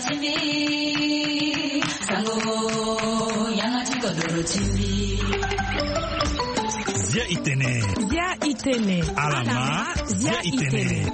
chimi sango yanga chiko doro chimi Zia itene alama zia itene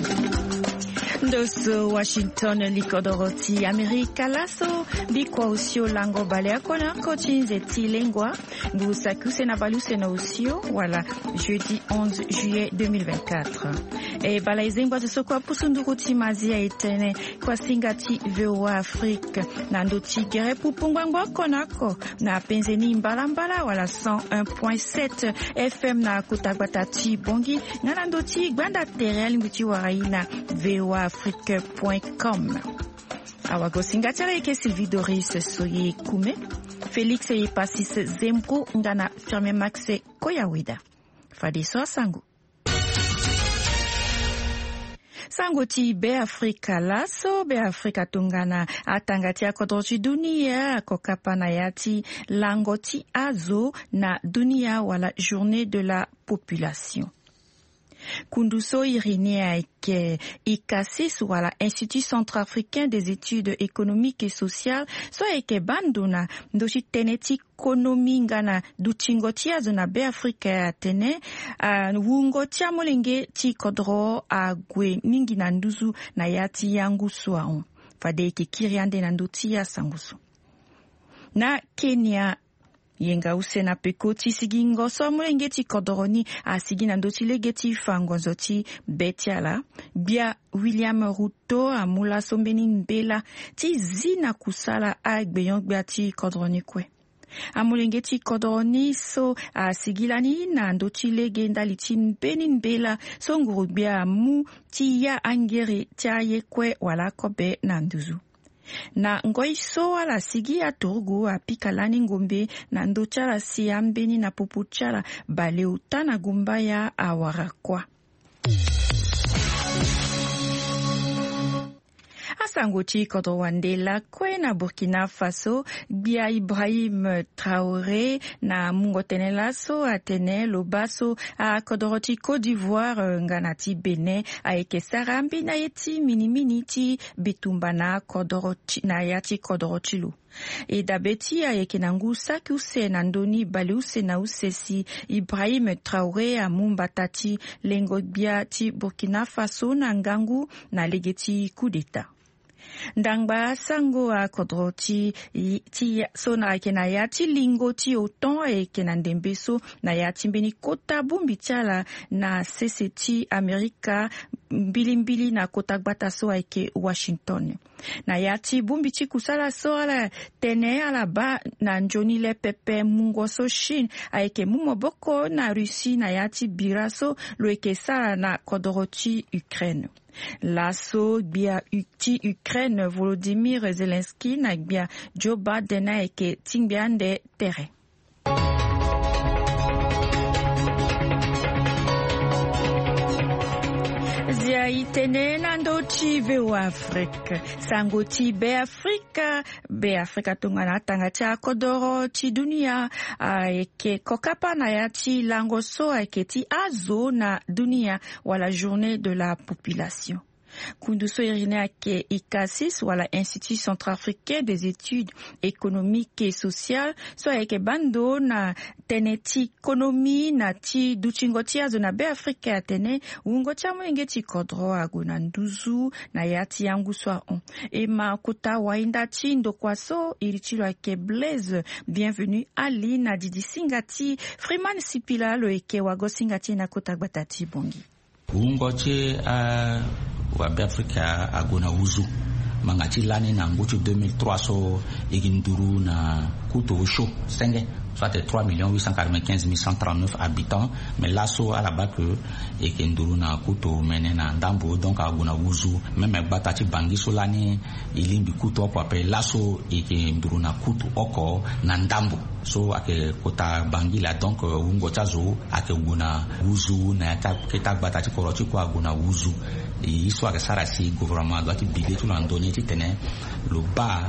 Ndoso Washington likodoroti Amerika laso bikwa usio lango balea kona kochinze tilengwa busakuse na baluse na usio wala jeudi 11 juillet 2024 e balaizengwa zisokwa pusunduruti mazia itene kwa singati VOA Afrique na ndoti gere pupungwangwa konako na penzeni mbalambala wala 101.7 FM na kutagbatati bongi na ndoti gwanda terel mbuti waraina VOA Afrique.com. Awago singatare ke Sylvie Doris soye kume. Félix e pasis Zembro ngana firme Maxe Koyawida. Fadiso sangu. Sangoti be Afrika laso be Afrika tungana atangati akodrochi dunia kokapana yati langoti azo na dunia wala journée de la population. Kunduso Irinea ke ikasi wala Institut Centrafricain des études économiques et sociales so eke banduna ndoshi teneti ekonomi ngana dutingotia zona be Afrika ya tene wungotia molenge ti kodro agwe mingi na nduzu na yati yangu swaon fade ke kiriande na ndutia sangusu na Kenya yenga usena pekoti sigingo so mulenge ti kodoroni asigina ndoti legeti fangonzo ti betiala bia William Ruto amula sombeni mbela ti zina kusala agbeyon gbia ti kodoroni kwe amulenge ti kodoroni so asigilani na ndoti legenda litin benin bela so nguru bia mu ti ya angere ti ayekwe wala kobe na nduzu na ngoiso wala sigi ya turgu apikalani ngombe na ndochala siambeni na popuchala baleuta na gumba ya awarakwa. Asangoti Kodrowandela kwe na Burkina Faso bia Ibrahim Traoré na mungotenela so atene lobaso a Kodoroti Côte d'Ivoire nganati Benin a ekesarambi na yeti minimini ti bitumbana Kodoroti na yati Kodorotilu. E dabeti a yekenangu saki use na ndoni bali use na usesi Ibrahim Traoré a mumbatati lengo bia ti Burkina Faso na ngangu na legeti coup d'État. Ndangba sango a kodroti ti so na kena yati lingo ti oton e kena ndembeso na yati mbeni kota bumbi tiala na CCT Amerika mbili na kota gbata so eke Washington. Na yati bumbi ti kusala so ala tene ala ba na njoni le pepe mungo so Chine a eke mumoboko na Russie na yati biraso lo eke sala na kodroti Ukraine. Lasso bia ti Ukraine Volodymyr Zelensky na bia Joe Biden eke tingbiande tere. Zia itene nando ti VOA Afrique. Sangoti be Afrika tungana tangati akodoro ti dunia eke kokapa na yati lango so eke ti azo na dunia wala journée de la population. Kunduso Irinea ke ICASIS wala Institut Centrafricain des études économiques et sociales so eke bando na teneti ekonomi na ti duchingoti azo na be Afrika ya tene ungotia mwenge ti kodro aguna nduzu na yati yangu swa on e makuta wainda ti ndokwaso irichilo ake Blaise bienvenue Ali na didi singati Freeman Sipila lo eke wago singati na kota gbatati bongi ungoche wa Afrika agona uzu mangati lani na ngutu 2003 so iginduru na kuto show senge soit 3 895 139 habitants mais là so à la base que iginduru na kuto menena ndambo donc agona uzu même batati bangi so lani ilimbi kuto kwa pe là so iginduru na kuto oko na ndambo so ake kota bangi la donc ungo chazo ake guna uzu na kita batati koroti kwa guna uzu histoire que ça rasi gouvernement doit biler tout l'andonné titene le bas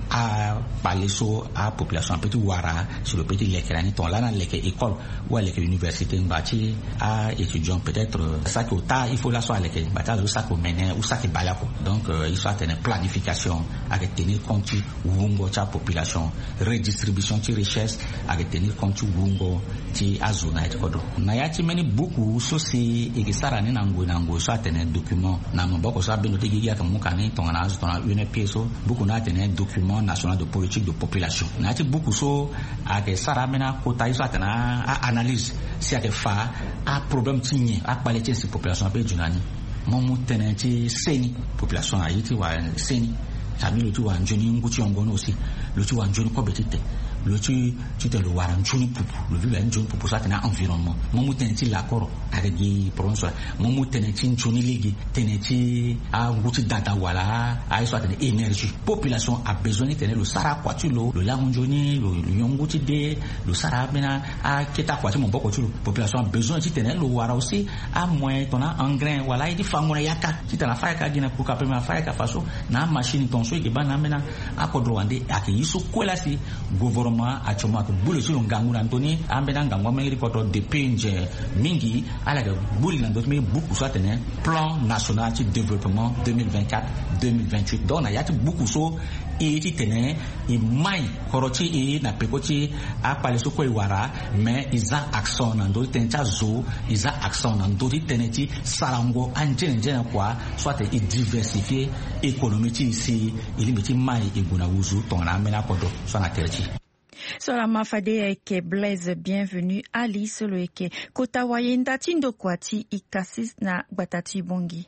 a parler sur a population petit wara sur le petit l'écran ton là dans l'école école ou l'école université bâti à étudiants peut-être ça que il faut la soit l'école bâti ça que mener ou ça que balako donc il soit une planification avec tenir compte wungo cha population redistribution de richesse avec tenir compte wungo ti azona et kodo na ya ti meni beaucoup sosi e ki sara ni nango so atene document na mboko so beno te giya ka mukani ton na azu ton une pièce beaucoup na atene document national de politique de population na ti beaucoup so a ke sara mena kota iso atena a analyse si a ke fa a problème tinye a qualité si population be junani momu tenenti seni population a yiti wa seni tabi lo tu wa njoni nguti ongono aussi lo tu wa njoni ko betite le tu te le waran njoni pupu le vivre njoni pupu ça tena environnement momu tenenti l'accord avec des problèmes sur momu tenenti njoni ligi tenenti a nguti data wala a soit de énergie population a besoin de tenir le sara kwatulo le lamunjoni le yonguti de le sara bena a keta kwatu mon boko tulo population a besoin de tenir le wara aussi a moins ton engrais wala il fangona yaka si tana faika dina pour ka premier faika faso na machine ton so ibana mena a kodrowande a ke yiso kwela si gouvernement a choma ko bulu sur ngangu Antoni ambena ngangu meri ko to depenge mingi ala ga bulu na dot me beaucoup soit un plan national de développement 2024-2028 donc il y a beaucoup so et ti tene i mai korochi e na pekoti a pale so ko iwara mais isa action na do tencha zo isa action na do teneti sarango anjenje kwa soit e diversifier économie ti ici il meti mai iguna wuzu ton na mena kodo so na terchi. Sola mafade eke Blaise bienvenue Alice lo eke kota wayenda tindo kwati ikasis na batati bongi.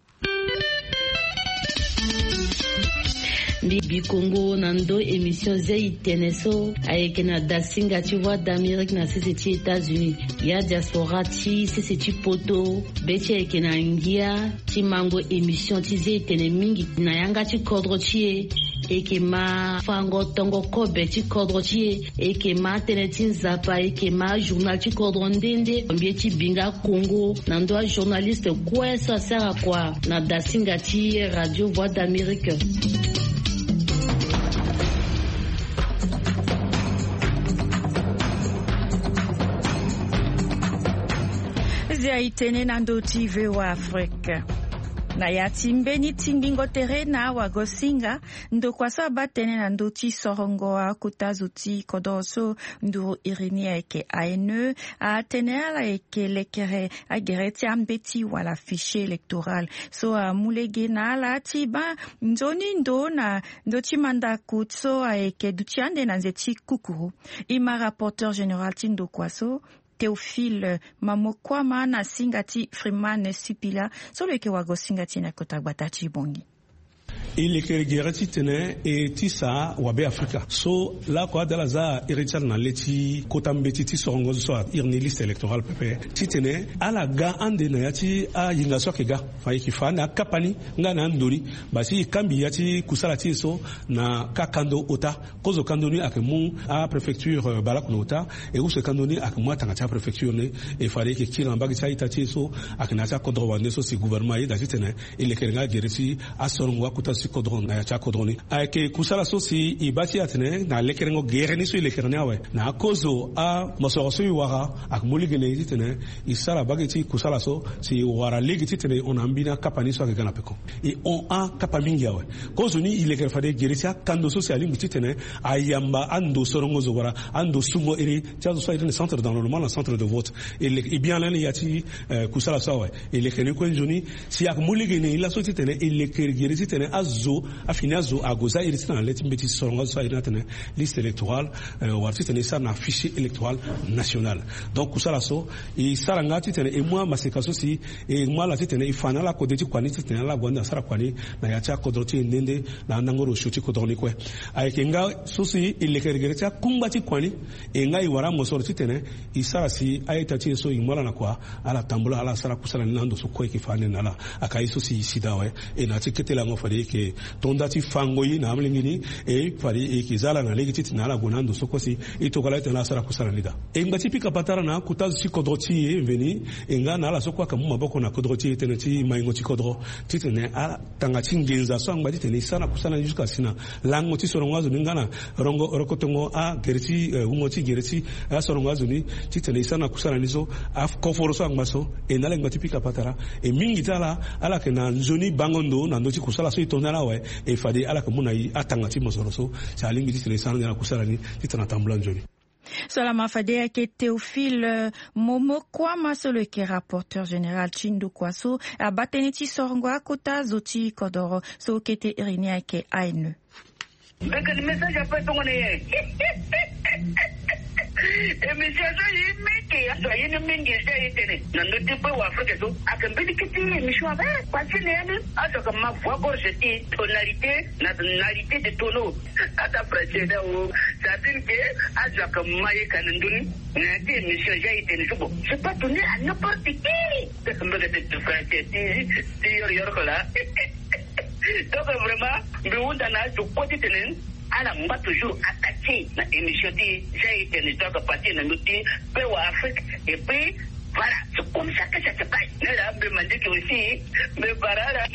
Bibi Congo nando émission zai teneso avec na dasinga tu vois d'Amérique na ces États-Unis ya diaspora ti ces poto beche avec na ngia ti mango émission ti zai tene mingi na yanga ti kodro ti e ke ma fango tongo kobe ti kodro ti e ke ma tene ti zapa e ke ma journal ti kodro ndende mbie ti binga Congo nando journaliste quoi ça sert à quoi na dasinga ti radio voix d'Amérique. Zia itene na ndoti wa Afrika. Na ya timbeni timbingo terena wa gosinga ndo kwa saba tene na ndoti sorongo wa kutazuti kodoso ndo irinia eke ANE a tenela eke lekere a gereti ambeti wala fichier électoral so a mulege na la tiba nzoni ndo na ndoti manda kutso a eke dutiande na nzeti kukuru ima rapporteur général tindo kwaso Théophile Mamokwama na singati Freeman Sipila solo ke wago singati na kota batati bongi. Il est gerati tene e tisa wabe Afrika so la ko adala za irichal na leti kotambeti ti sorongo so irni liste électorale pepe titene ala ga ande na yati a yinga so ke ga fa ki fa na kapani nga na ndori basi kambi yati kusala ti so na kakando ota kozo kandoni akemu a préfecture balakno ota e uso kandoni akemu tanga ta préfecture ne e fare ke kila mbagi ta ita ti so akina ta kodro wande so si gouvernement yi da titene il est gerati a sorongo kuta kodron na cha kodroni ake kusala so si ibati atene na lekerengo gereni so lekereni awe na kozo a masoro so wara ak muligene itene isala bageti kusala so si wara legiti tene on ambina kapani so ke gana peko et on a kapamingi awe kozo ni ileker fade gerisia kando social ngiti tene ayamba ando sorongo zo wara ando sumo eri cha so iri centre d'enrôlement le centre de vote et bien là yati kusala so awe elekene ko njoni si ak muligene ila so tene ileker gerisi tene azo afina zo agoza iritina leti mbeti soronga so iritina liste électorale warti tene ça na fichier électoral national donc kusala so e saranga tene e moi masekaso si e moi la tene ifana la kodeti kwani tene la gwanda sara kwani na yacha kodroti ndende na nangoro shuti kodroni kwe ayekenga so si ilekergereta kumbati kwani e ngai wara mosorti tene isara si ayeta ti so imola na kwa ala tambula ala sara kusala nando so kwe kifane nala akai so si sidawe e na tikete la ngofade ke ke tonda ti fango yi na amlingini e fari e kizala na legi ti na la gonando sokosi e to kala tena sara kusala nida e ngati pika patara na kutazu si kodroti e veni e nga na la sokwa kamu maboko na kodroti tena ti maingo ti kodro ti tene ala tanga ti ngenza so ngati tene sana kusala jusqu'à sina lango ti sorongazo ngana rongo rokotongo a gerti umoti gerti a sorongazo ni ti tene sana kusala nizo af koforo so ngmaso e na ngati pika patara e mingi tala ala ke na nzoni bangondo na ndoti kusala so itonala we e fadi ala ke munai atanga ti mosoroso sa lingi ti tene sana na kusala ni ti tana tambula nzoni. Solama Fadea qui Théophile Momo Kwama solo qui est rapporteur général Chindu Kwaso a Bateniti Sorongwa Kota Zoti Kodoro so qui était Irinia qui Aine. Beka ni message après ton nez. Et monsieur ça il meke ça il ne mingi ça itene. Nando tipo wa Afrique so akambidi kiti misho aba parce que né ado comme ma voix gorge ti tonalité nationalité de tono. Ata précédent ou ça dit que ado comme maye kanunduni na ti monsieur ça itene so bon. Je pas donner à n'importe qui. C'est comme le de français ti yor là. Donc vraiment, nous avons côté tenen, à la mba toujours attaqué la émission dit j'ai été une histoire de partir dans notre pays Afrique et puis voilà, c'est comme ça que ça se passe. Nous avons demandé que aussi, mais voilà.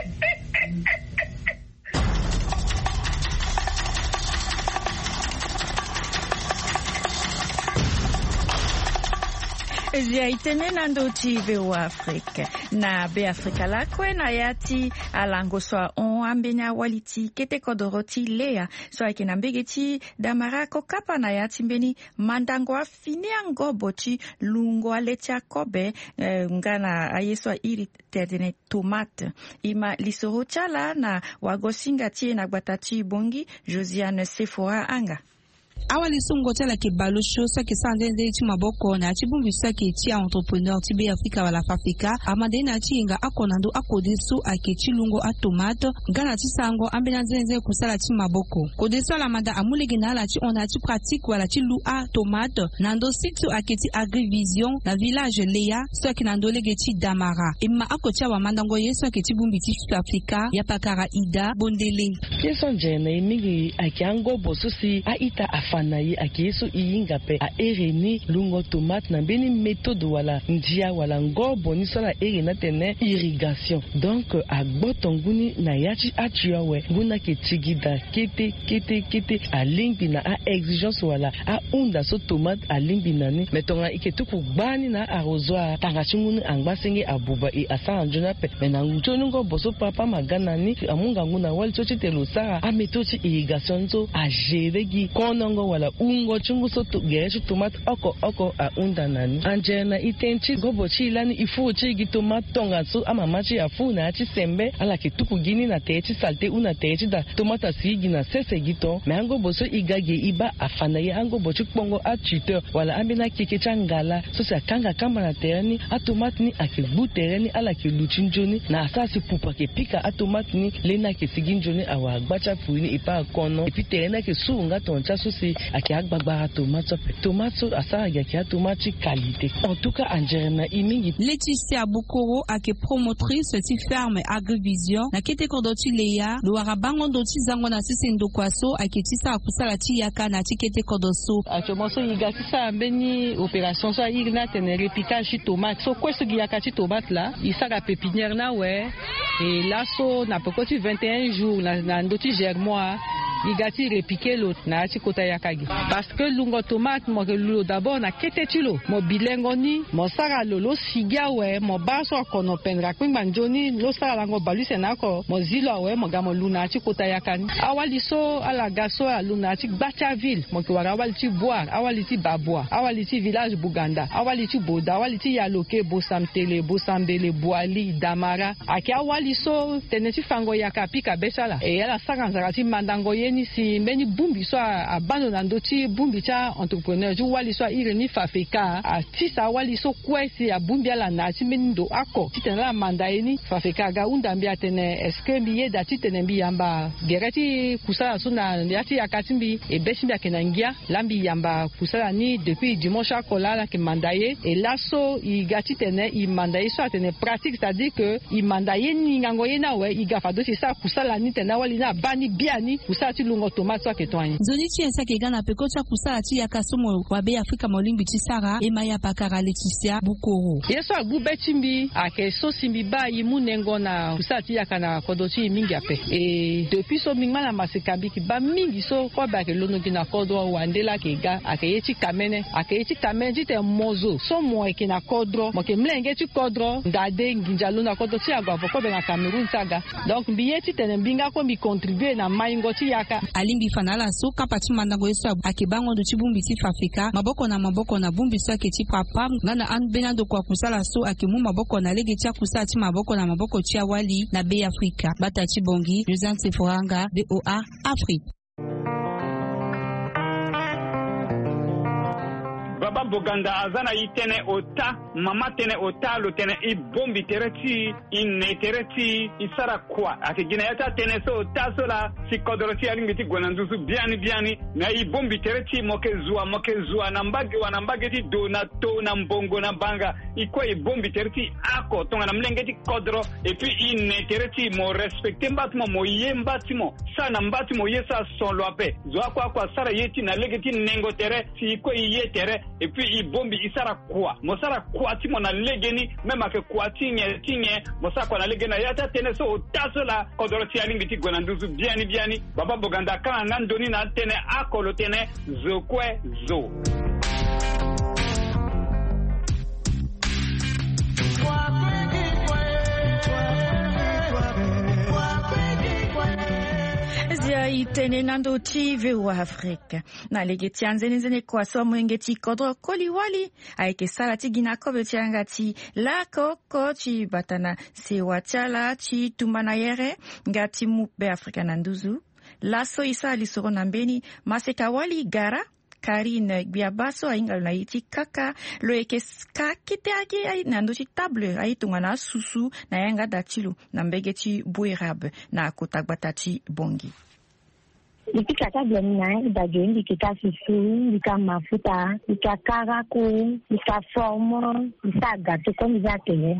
Zia itene nando tive wa Afrika na be Afrika la kwe na yati alango soa on ambenya waliti kete kodoroti lea soa kina mbegeti damarako kapa na yati mbeni mandango afini ango bochi lungo aletia kobe ngana ayeswa iri tedene tomate ima lisoro chala na wagosinga tie na gbatati bongi Josiane Sephora anga. Awali sungo tela ke balusho sa ke sandende ti maboko na ti bumbi sa ke ti entrepreneur ti be Afrika wala Afrika amade na ti nga akonando akodisu ake ti lungo a tomate ngana ti sango ambena zenze kusala ti maboko kodisu la manda amulege na la ti ona ti pratique wala ti lu a tomate nando site ake ti agrivision na village Leya so ke nando lege ti Damara imma akotia wa mandango yeso ke ti bumbi ti Afrika ya pakara ida bondele yeso jene mingi ake ango bosusi a ita fanaye akiyesu iyinga pe a ereni lungo tomate na beni méthode wala ndia wala ngobo ni sala erena tene irrigation donc a gbotonguni na yachi atiawe nguna ke tigida kete a lingbi na a exigence wala a unda so tomate a lingbi nani metonga iketuku gbani na arrosoir tanga chunguni angbasenge abuba e asa njona pe mena njonu ngobo so papa magana ni amunga nguna wali chochi telo sara a metodi irrigation so a geregi konongo wala ungo chungu so to gerechu tomate oko a unda nani anjena itenchi gobo chi lani ifu chi gi tomate tonga so amamachi afu na chi sembe ala ke tuku gini na techi salte una techi da tomate sigi na sese gito me ango boso igage iba afana ye ango bochu pongo a tuteur wala ambina kike changala so sa kanga kamba na tereni a tomate ni ake butereni ala ke luchinjoni na asasi pupa ke pika a tomate ni lena ke siginjoni awa gbacha fuini ipa kono epi terena ke suunga toncha so si ake agbagba tomato asa ake tomate qualité en tout cas anjerena imingi Laetitia Bukoro ake promotrice ti ferme agrivision na kete kodoti Leya lo arabango doti zango na sisendo kwaso ake tisa kusala ti yaka na ti kete kodoso achomoso yiga tisa mbeni opération so igna tenere piquage tomate so kweso yaka ti tomate la isaka pépinière na we et là so na pokoti 21 jours na ndoti germois igati repiquer l'autre na ti kota yakagi parce que lungo tomate mo lo d'abord na ketetilo mo bilengo ni mo sara lolo sigia we mo baso kono pendra kwimba njoni lo sara lango baluse nako mo zilo we mo gamo luna ti kota yakani awali so ala gaso a luna ti bacha ville mo ki wara awali ti boire awali ti babwa awali ti village Buganda awali ti boda awali ti yaloke bosamtele bosambele boali damara aki awali so teneti fango yaka pika besala e ala sara nzara ti mandango ye mbeni si mbeni bumbi so abando na ndoti bumbi cha entrepreneur ju wali so ireni fafeka a tisa wali so kwesi a bumbi ala na si mbeni ndo ako titena mandaini fafeka ga undambi atene eske biye da titene bi yamba gereti kusala so na yati akatimbi e besimbi akenangia lambi yamba kusala ni depuis dimanche akola ke mandaye et là so i gati tene i mandaye so atene pratique, c'est-à-dire que i mandaye ni ngango yena we i gafa do ça kusala ni tene wali na bani biani kusala ti lungo tomate so ke toani zoni ti ensa ke gana pe kocha kusala ti yakasomo wa be Afrika molingi ti Sara e maya pakara Leticia Bukoro yeso agu betimbi ake so simbi ba i munengo na kusala ti yakana kodoti mingi ape et depuis so mingma na masekabi ki ba mingi so ko ba ke lono gina kodro wandela ke ga ake yeti kamene ti te mozo so mo e kina kodro mo ke mlenge ti kodro ndade nginjalo na kodro ti agwa ko be na Cameroun saga donc biyeti tene mbinga ko mi contribuer na maingo ti yaka alimbi fanala so kapati mandango yeso akibango do ti bumbi ti fafeka maboko na bumbi so ke ti papa ngana an benando kwa kusala so akimu maboko na lege ti kusala ti maboko ti awali na be Afrika bata ti bongi Josante Foranga VOA Afrique. Baba Boganda azana itene ota mama tene ota lo tene I bombi tereti inne tereti isara kwa ati gina yata tene so ota so la si kodoroti alingiti gwanandusu biani na I bombi tereti moke zua nambage ti donato na mbongo na banga ikwa I bombi tereti ako tonga na mlengeti kodro et puis inne tereti mo respecte mbatimo mo yembatimo sana mbatimo yesa son loape zwa kwa sara yeti na legeti nengo tere si ikwa iye tere et puis I bombi isara kwa mosara kwa timo na legeni mema ke kwa tinye mosara kwa na legena yata tene so taso la kodoroti alingiti gwanandusu biani Baba Boganda kana nandoni na tene akolo tene zokwe zo Zia itene nando ti VOA Afrika. Na lege ti anzene kwa so mwenge ti kodro koliwali. Aike sala ti gina kobe ti angati la koko ti batana se wachala ti tumana yere. Ngati be Afrika nanduzu. Laso isa lisoro nambeni maseka wali gara. Karine Biabaso aingal na iti kaka lo eke ska kite ake ai nando ti table ai tungana susu na yanga datilu na mbege ti buirabe na kotagbata ti bongi. Ipika table na idajo indikita susu ndika mafuta ndika karako ndika formo ndika gato komi zatele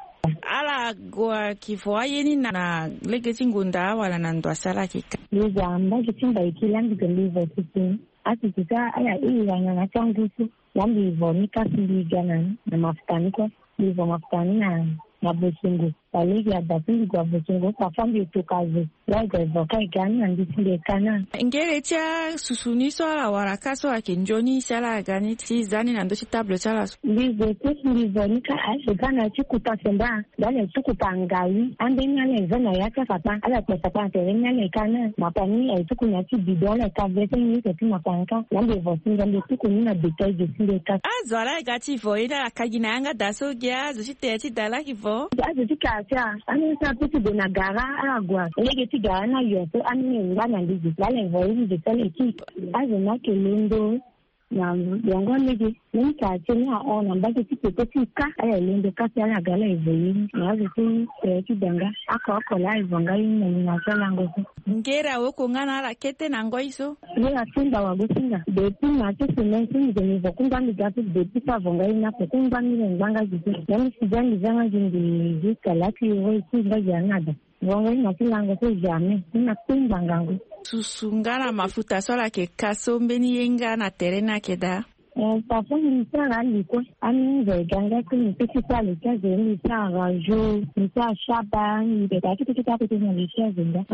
ala gwa kifo yeni na legeti ngunda wala na ndo asala kika yamba kitimba ikilangi deliver titin ati kita aya iyanya na changusu yambi vonika siligana na mafutani kwa hivyo mafutani na bosungu waligi ya dapili kwa bosungu kwa fambi utukazi laga ivoka igani na ndisile kana ngere tia susuniso ala warakaso akinjoni sala agani ti zani na ndochi tablo chala ligo tesi livonika ashikana chikuta senda dale chikuta ngai ande nyale zana yaka papa ala pesa pante nyale kana mapani ya tukunya ti bidole ka vete ni ke tuma panka yambe vosinga ndi tukuni na detail de sile ka azwala igati vo ida akagina yanga daso gya zochite ti dala kivo azikasa anisa puti dona gara agwa lege ti gara na yoto anne ngana ndiji lale vo ni de tele ki azona kelendo na yango lege ni ka tena ona mbake ti ka aya lendo ka tena gala evoyi na zo ti danga akoko la ivonga yin na sala ngoso ngera woko ngana la kete na ngoiso ni atinda wa gosinga de tina ti semensi de ni vokunga ni gato de pita vonga ina vokunga ni nganga jitu yani sijani zanga jingi jikala ki wo ti ngajana Wango ina kilango ko jame ina pinga ngango susungana mafuta sola ke kasombeni yenga na terena keda Parfois, il y a l'école, il y a une petite salle, il y a un rajo, il y a un chaban, il y a un petit peu de nourriture, il y a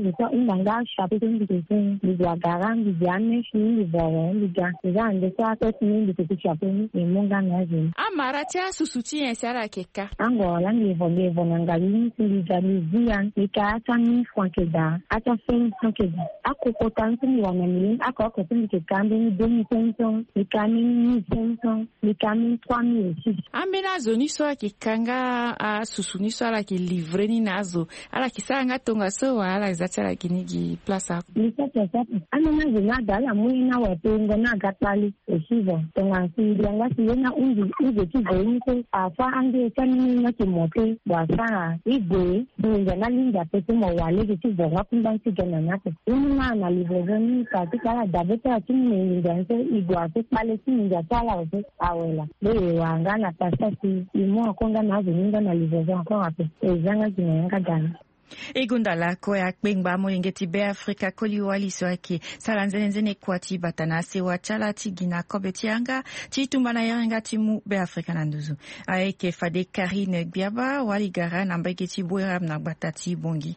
un chapitre de la garant, il y a un machine, il y a un petit chapeau, et mon gamin. Amaratia susuti en sala keka. Angola, il y a un gamin, il y a un zian, il y a un frankeda, à ta fin frankeda. À cocotan, il y a un million, à cocotan, il y a un demi-pension, il y a kamini 1500 ni kamini 3000 aussi ambena zo ni so akikanga a susu ni so ala ki livre ni nazo ala kisanga tonga so ala zatala kinigi plaza ni sasa ana zo na dala muina wa tonga na gatali esivo tonga sindianga sina unzi kivoinko afa ange kanini na kimote basa igwe ndio na linda pete mo wale kivo hakunda kigana nako una na livre ni katika la dabeta chini ndio igwa pale chini ndio sala awela leo wangana pasasi imo konga na zininga na livre encore après ezanga kinanga gana Egunda lako ya kpengba moyengeti be Afrika koliwali soaki salanzenenzene kwati batanase wa chalati gina kobetianga chitumbana yarenga timu be Afrika nanduzu aeke fade Karine Gbiaba waligara nambegeti bweram na batati bongi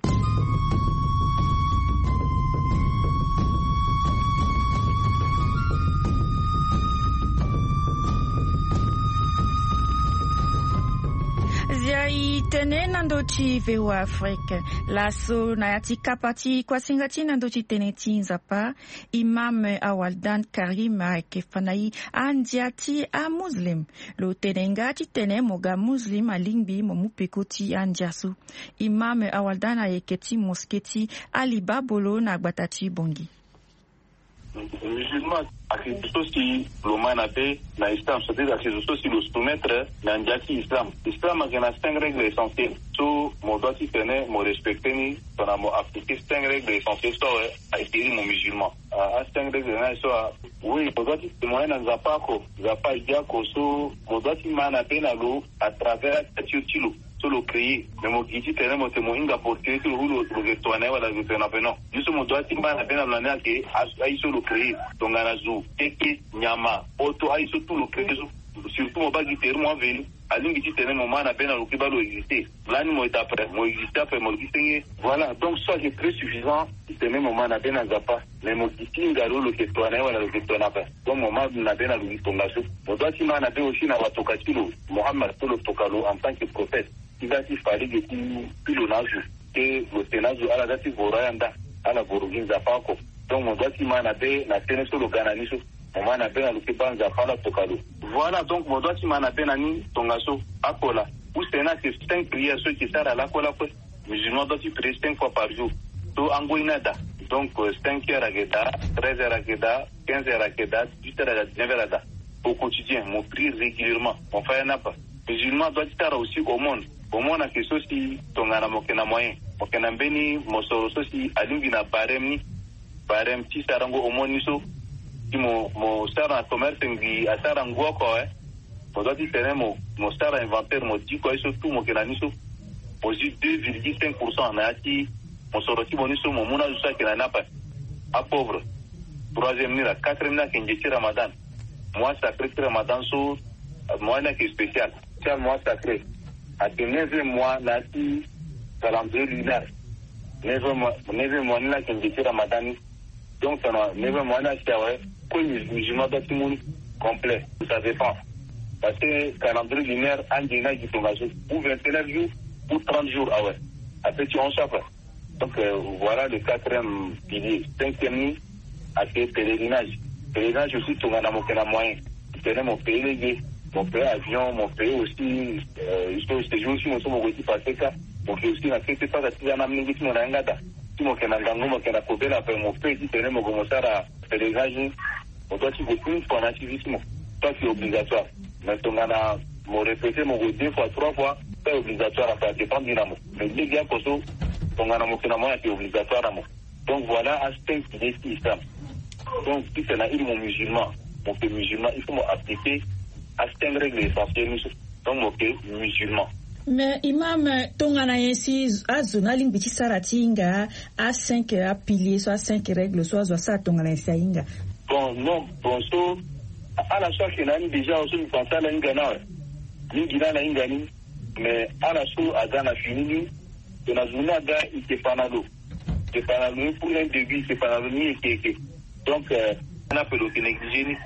Zia tene nandochi veu Afrika laso na yati kapati kwa singati nandochi tene tinzapa imam awaldan Karim ke fanai andiati a muslim lo tenengati tene moga muslim alingbi momupekoti andiasu imam awaldan ayeketi mosketi alibabolo na gbatati bongi musulman akiso si lomana pe na islam c'est-à-dire akiso si le soumettre na ndiaki islam a 5 règles essentielles so mo doit tenir mo respecter ni para mo appliquer 5 règles essentielles so a essayer mon musulman a 5 règles na so oui mo doit témoigner na zapako idiako so mo doit mana pe na lo à travers tilo solo créé mais mo giti tenemos mo inga porque tu lo que tu aneva que tu na peno yuso mo doit timba na pena na que ai solo créé tongana zu eke nyama auto ai so tout lo créé surtout mo bagi ter mo venu alingi ti tenemos mana pena lo que ba lo exister lani mo eta après mo exister après mo exister voilà donc ça c'est très suffisant tenemos mana pena zapa mais mo giti ngaro lo que tu aneva que tu na pas donc mo ma na pena lo tongaso mo doit timba na pe aussi na watoka tilo Muhammad tolo tokalo en tant que prophète il a dit fallait que pilonage que le sénage à la date voranda à la bourguinza pako donc mon doit mana be na tene solo gananiso mana be na le banza pala tokalo voilà donc mon doit mana be nani tongaso akola ou sénat c'est 5 prières ceux qui sara la kola quoi musulman doit prier 5 fois par jour to angoinada donc 5 heures à geda 13 heures à geda 15 heures à geda 18 heures à 19 heures à au quotidien mon prie régulièrement mon frère n'a pas musulman doit estar aussi au monde na keso si tongana mokena moyen mokena mbeni mosoro so si alingi na barem ti sarango omoni so ti mo sara commerce ngi asara ngoko mo doti tene mo sara inventaire mo di ko so tout mokena ni so posi 2,5% na ti mosoro ti boni so mo muna so kena na pa a pauvre troisième ni la quatrième na kenje Ramadan mois sacré Ramadan so mois na qui spécial ça mois sacré à 9e mois na ti calendrier lunaire 9e mois na kenje Ramadan donc ça 9e mois na tiawe ko musulman da timuni complet ça dépend parce que calendrier lunaire andina qui tombe ou 29 jours ou 30 jours ah ouais après tu on chape donc voilà le 4e pilier 5e à ce pèlerinage aussi tongana mokena moyen tenez mon pays mon pays avion, mon pays aussi, je joue aussi mon somme aussi parce que mon pays aussi n'a fait pas la petite âme négative mon angada. Si mon kenangango, mon kenakobel après mon pays, si tenez mon commencer à pèlerinage, on doit suivre une fois un activisme. Ça c'est obligatoire. Maintenant, mon répéter mon 2 fois, 3 fois, c'est obligatoire à faire dépendre dynamo. Mais les gars, pour ça, on a mon kenamo est obligatoire à moi. Donc voilà, aspect qui est islam. Donc si c'est là, mon musulman, mon pays musulman, il faut m'appliquer à cette règle essentielle donc moke musulman. Mais imam tongana yensi azona lingbichi saratinga à 5 piliers soit 5 règles soit ça tongana yensi. Bon non bon so à la fois que nani déjà aussi nous pensons à l'ingana ni gina na ingani mais à la so agana fini de la zone ga itefanado pour un début c'est pas ni donc on a fait le négligé.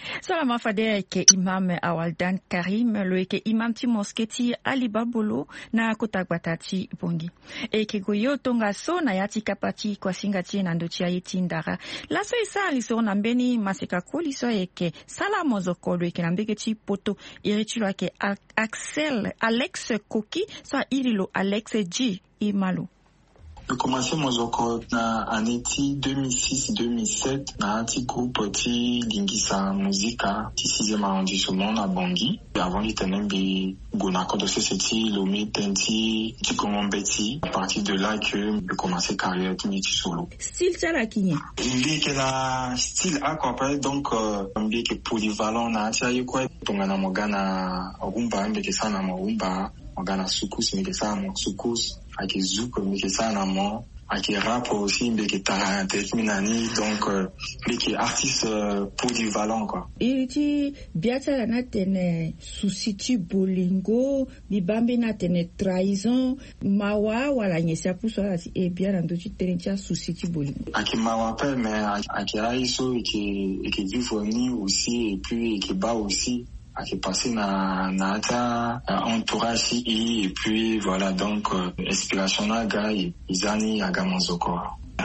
Salama fade ke Imam Awaldan Karim lo ke Imam ti mosketi Ali Babolo na kotagbatati bongi ke goyo tonga so na yati kapati kwa singati na ndochi ya itindara la so isa liso na mbeni maseka koli so ke sala mozoko lo ke na mbegeti poto irichilo ke Axel Alex Koki so irilo Alex G Imalo. J'ai commencé mozoko na aneti 2006-2007 na anti groupe ti lingisa muzika ti 6e arrondissement na Bangui. Avant j'étais nembi gonako de ceci lomé tenti ti komombeti. À partir de là que j'ai commencé carrière ti solo. Style ça la kinye. Mbi ke na style accompagné donc mbi ke polyvalent na ti ayo kwa tonga na mogana rumba mbi ke sana rumba mogana sukus mbi ke sana sukus. Ake zouk meke sa na mo ake rap aussi meke tarantes minani donc meke artiste polyvalent quoi. Iti biata na tene susiti bolingo bibambe na tene trahison mawa wala nyesa puso ati e biara ndo ti tene susiti bolingo. Ake mawa pe mais ake aiso eke vivre ni aussi et puis eke ba aussi. Qui est passé na ata entourage et puis voilà donc inspiration na gars izani aga mozoko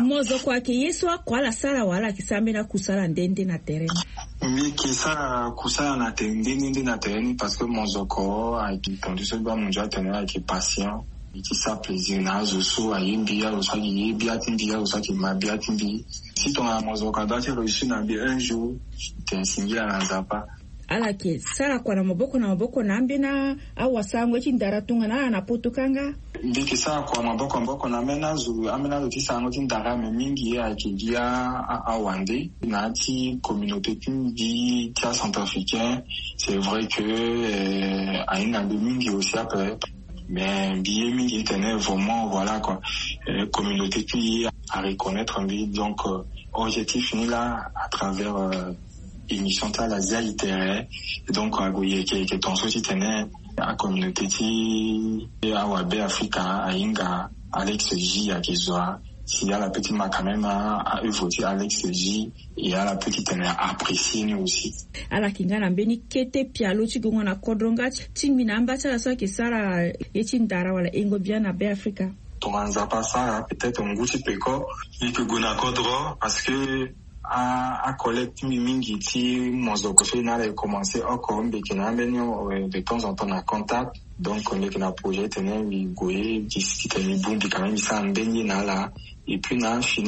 ake yeso kwa la sala wala kisambe na kusala ndende na terrain mi kisa kusala na ndende na terrain parce que mozoko aki condition ba monja tenera qui patient qui ça plaisir na zoso ayimbi ya osa ki bia timbi ya osa ki mabia timbi si ton mozoko doit être reçu na bien un jour t'es signé à nzapa alake sala kwa na maboko na ambena au wasangwe chindaratunga na potokanga ndike sala kwa maboko na amena ti sango tindara me mingi ya kidia awande na ti communauté timbi tia centrafricain c'est vrai que aina de mingi aussi après mais bien mingi tenait vraiment voilà quoi communauté qui à reconnaître donc objectif ni là à travers émission ta la zaïtere donc agoye ke ton soci tene a communauté ti awabe Africa ainga Alex J a kezwa si a la petite ma quand même a œuvre Alex J et a la petite tene apprécié ni aussi ala kingana mbeni kete pialo ti gonga na kodronga timbi na ambata sa ke sara eti ndara wala engo bien na be Africa tomanza pas ça peut-être nguti peko ni ke gona kodro parce que a collecte mingi ti mozoko so na le commencer encore mbeki na benyo de temps en temps na contact donc on est na projet tene mi goye discuter ni bumbi quand même ça mbenye na la et puis na fini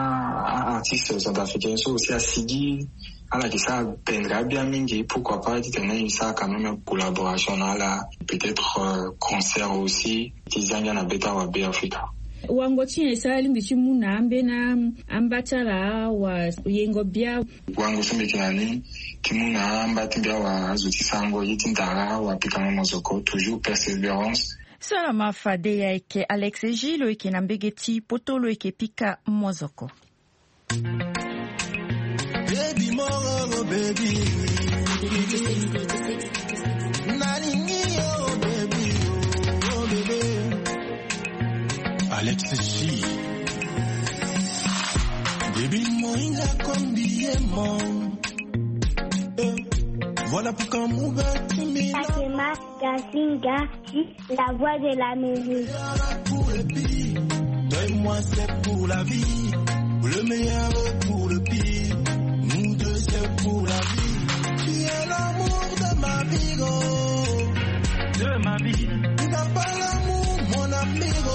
a artiste sud-africain so aussi a sigi ala ki ça pendra bien mingi pourquoi pas tene ça quand même une collaboration là peut-être concert aussi tizanga na beta wa be Africa wango esa limbichi muna ambena ambatala wa yengo bia wango sumbekinani kimuna ambatimbia wa zuti sango yitindara wa pikama mozoko toujours persévérance. Salama fade ya eke Alex J lo eke nambegeti poto lo eke pika mozoko. Baby moro baby Alex J. Baby moinga kombiemo. Voilà pourquoi mon bâtiment. Akema Gazinga, la voix de la musique. Pour le pire, donne-moi c'est pour la vie. Le meilleur pour le pire. Nous deux c'est pour la vie. Tu es l'amour de ma vie, oh. De ma vie. Tu n'as pas l'amour, mon amigo.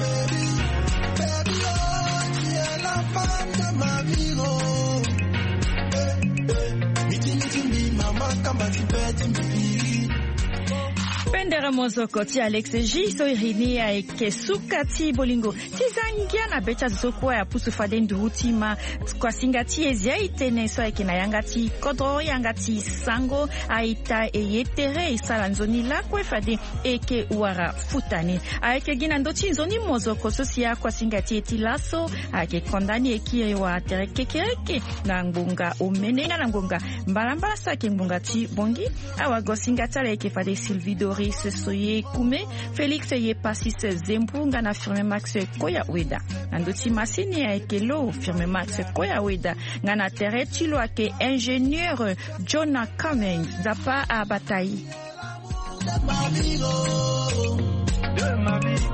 Pendera mozoko ti Alex J so irini ya kesuka ti bolingo tizangia na becha zoko ya pusu fade ndutima kwa singati ezia itene so ekina yangati kodro yangati sango aita eyetere isala nzoni la kwa fade eke wara futani aike gina ndoti nzoni mozoko sosia kwa singati etilaso ake kondani eki wa terekekereke na ngunga umenenga na ngunga mbalambala sa ke ngunga ti bongi awa go singata eke fade Sylvie Doris Maurice Soye Kume, Félix Ye Passis Zembu ngana firme Max Koya Weda. Nandoti masini ya ekelo firme Max Koya Weda ngana tere chilo ake ingénieur Jonah Kamen Zapa a Bataille.